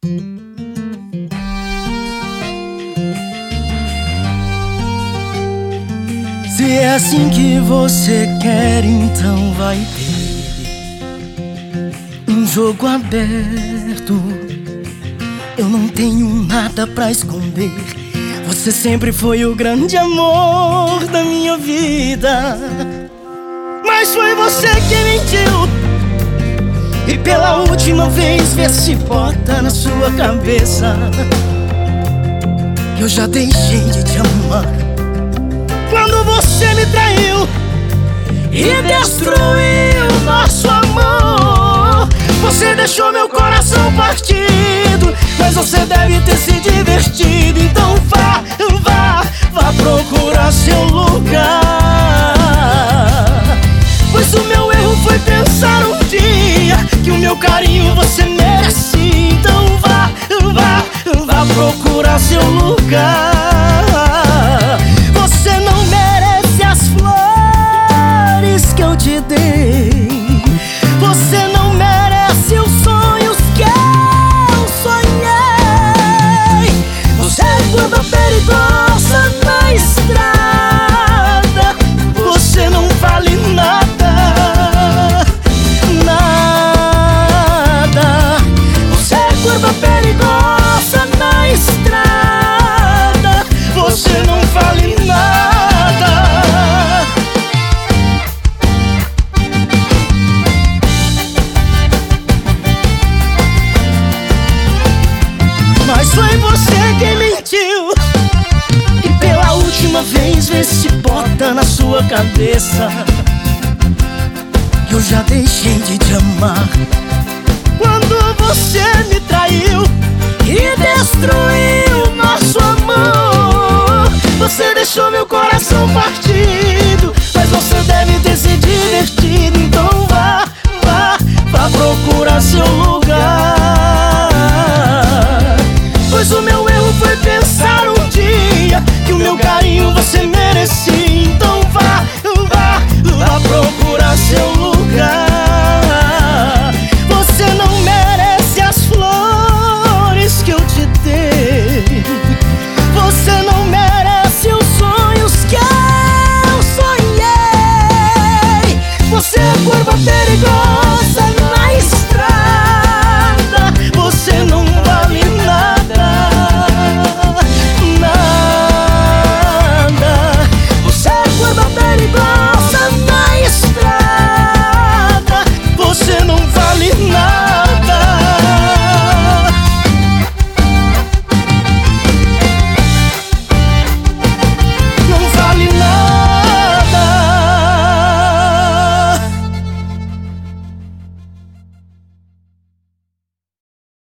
Se é assim que você quer, então vai ter um jogo aberto. Eu não tenho nada pra esconder. Você sempre foi o grande amor da minha vida. Mas foi você que mentiu, e pela última vez vê se bota na sua cabeça que eu já deixei de te amar. Quando você me traiu e destruiu nosso amor, você deixou meu coração partido. Mas você deve ter se divertido. Então vá procurar seu lugar. Pois o meu erro foi pensar um dia que o meu carinho você merecia. Então vá procurar seu lugar. Você não merece as flores que eu te dei. Você não merece os sonhos que eu sonhei. Você é curva perigosa na estrada. Você não vale nada, nada. Você é curva perigosa na estrada. Você não vale nada. Mas foi você quem mentiu, e pela última vez vê se bota na sua cabeça que eu já deixei de te amar. Quando você me traiu